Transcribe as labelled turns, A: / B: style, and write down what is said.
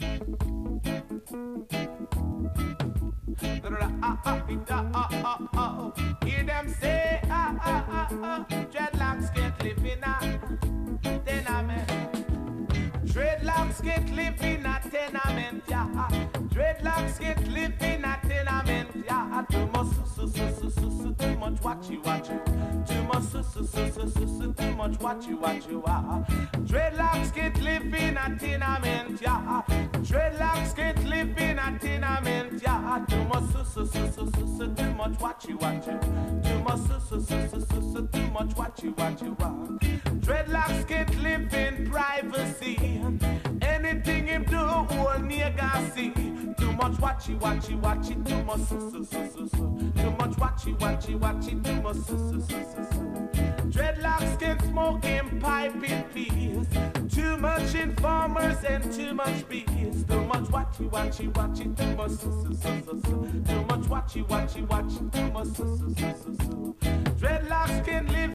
A: Hear them say, dreadlocks can't live in a tenement. Dreadlocks can't live in a tenement, yeah. Dreadlocks can't live in a tenement, yeah. Too much watchy. Too much watchy, ah. Dreadlocks can't live in a tenement, yeah. Dreadlocks can't live in a tenement, yeah. Too much watchy. Too much watchy, ah. Dreadlocks can't live in privacy. Anything him do, all nigga see. Too much watchy, too much too much watchy, too much Dreadlocks can smoke him pipe in peace. Too much informers and too much peace. Too much watchy, too much too much watchy, too much